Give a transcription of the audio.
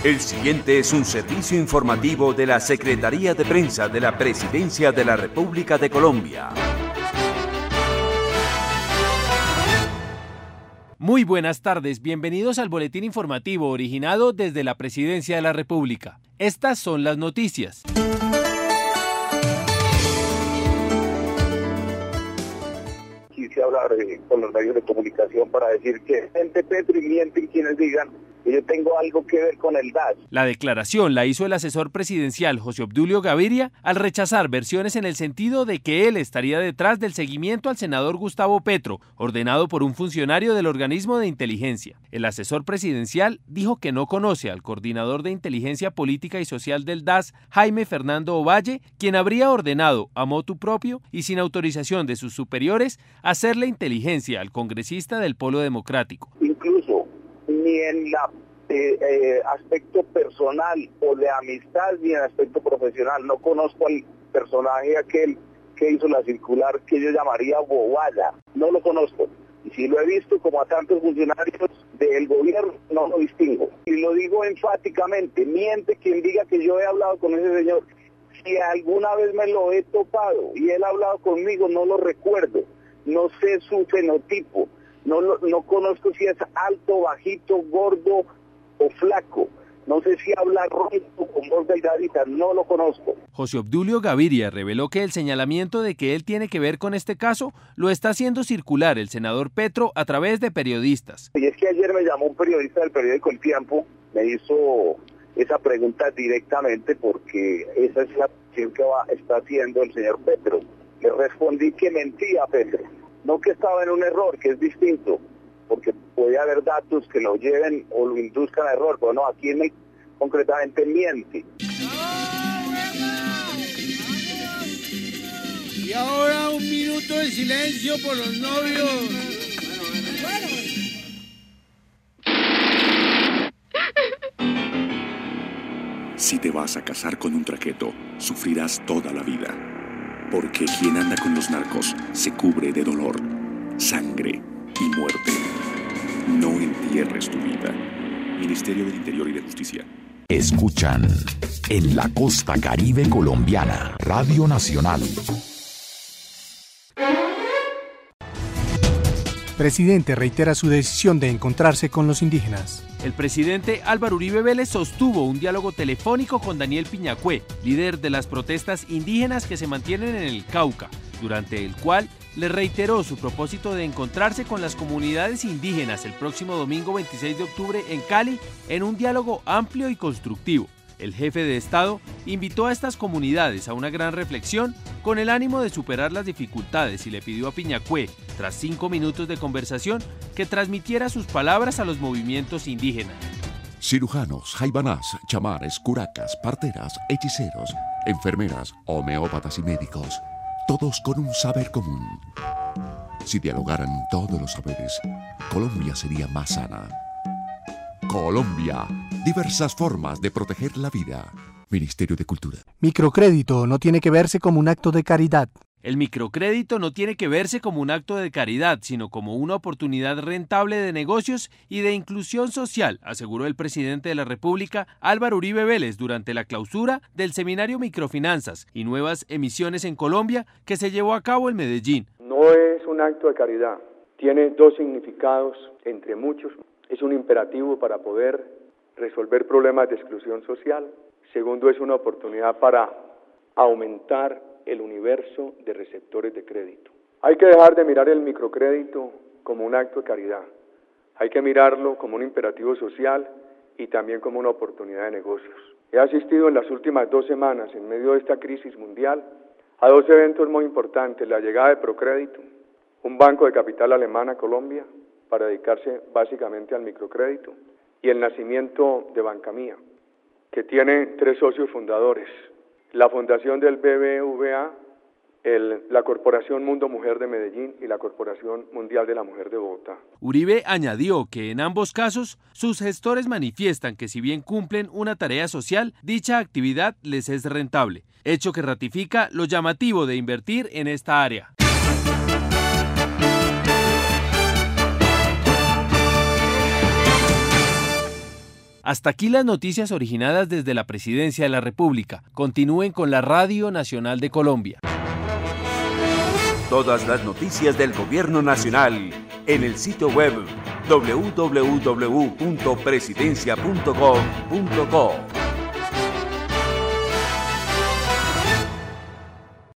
El siguiente es un servicio informativo de la Secretaría de Prensa de la Presidencia de la República de Colombia. Muy buenas tardes, bienvenidos al boletín informativo originado desde la Presidencia de la República. Estas son las noticias. Quise hablar con los medios de comunicación para decir que gente Petro y mienten quienes digan que yo tengo algo que ver con el DAS. La declaración la hizo el asesor presidencial José Obdulio Gaviria al rechazar versiones en el sentido de que él estaría detrás del seguimiento al senador Gustavo Petro, ordenado por un funcionario del organismo de inteligencia. El asesor presidencial dijo que no conoce al coordinador de inteligencia política y social del DAS, Jaime Fernando Ovalle, quien habría ordenado a motu propio y sin autorización de sus superiores hacerle inteligencia al congresista del Polo Democrático. Incluso ni en el aspecto personal o de amistad ni en el aspecto profesional no conozco al personaje aquel que hizo la circular que yo llamaría bobada, no lo conozco. Y si lo he visto como a tantos funcionarios del gobierno, no lo distingo. Y lo digo enfáticamente, miente quien diga que yo he hablado con ese señor. Si alguna vez me lo he topado y él ha hablado conmigo, no lo recuerdo. No sé su fenotipo, no conozco si es alto, bajito, gordo o flaco. No sé si habla ronco con voz delgadita, no lo conozco. José Obdulio Gaviria reveló que el señalamiento de que él tiene que ver con este caso lo está haciendo circular el senador Petro a través de periodistas. Y es que ayer me llamó un periodista del periódico El Tiempo, me hizo esa pregunta directamente porque esa es la acción que está haciendo el señor Petro. Le respondí que mentía Petro, no que estaba en un error, que es distinto, porque puede haber datos que lo lleven o lo induzcan a error, pero no, aquí concretamente miente. Y ahora 1 minuto de silencio por los novios. Si te vas a casar con un traqueto, sufrirás toda la vida. Porque quien anda con los narcos se cubre de dolor, sangre y muerte. No entierres tu vida. Ministerio del Interior y de Justicia. Escuchan en la costa caribe colombiana, Radio Nacional. Presidente reitera su decisión de encontrarse con los indígenas. El presidente Álvaro Uribe Vélez sostuvo un diálogo telefónico con Daniel Piñacue, líder de las protestas indígenas que se mantienen en el Cauca, durante el cual le reiteró su propósito de encontrarse con las comunidades indígenas el próximo domingo 26 de octubre en Cali en un diálogo amplio y constructivo. El jefe de Estado invitó a estas comunidades a una gran reflexión con el ánimo de superar las dificultades y le pidió a Piñacue, tras 5 minutos de conversación, que transmitiera sus palabras a los movimientos indígenas. Cirujanos, jaibanás, chamares, curacas, parteras, hechiceros, enfermeras, homeópatas y médicos, todos con un saber común. Si dialogaran todos los saberes, Colombia sería más sana. Colombia, diversas formas de proteger la vida. Ministerio de Cultura. Microcrédito no tiene que verse como un acto de caridad. El microcrédito no tiene que verse como un acto de caridad, sino como una oportunidad rentable de negocios y de inclusión social, aseguró el presidente de la República, Álvaro Uribe Vélez, durante la clausura del seminario Microfinanzas y Nuevas Emisiones en Colombia, que se llevó a cabo en Medellín. No es un acto de caridad, tiene 2 significados, entre muchos. Es un imperativo para poder resolver problemas de exclusión social. Segundo, es una oportunidad para aumentar el universo de receptores de crédito. Hay que dejar de mirar el microcrédito como un acto de caridad. Hay que mirarlo como un imperativo social y también como una oportunidad de negocios. He asistido en las últimas 2 semanas, en medio de esta crisis mundial, a 2 eventos muy importantes: la llegada de Procrédito, un banco de capital alemán a Colombia para dedicarse básicamente al microcrédito, y el nacimiento de Bancamía, que tiene 3 socios fundadores: la Fundación del BBVA, la Corporación Mundo Mujer de Medellín y la Corporación Mundial de la Mujer de Bogotá. Uribe añadió que en ambos casos sus gestores manifiestan que si bien cumplen una tarea social, dicha actividad les es rentable, hecho que ratifica lo llamativo de invertir en esta área. Hasta aquí las noticias originadas desde la Presidencia de la República. Continúen con la Radio Nacional de Colombia. Todas las noticias del Gobierno Nacional en el sitio web www.presidencia.gov.co.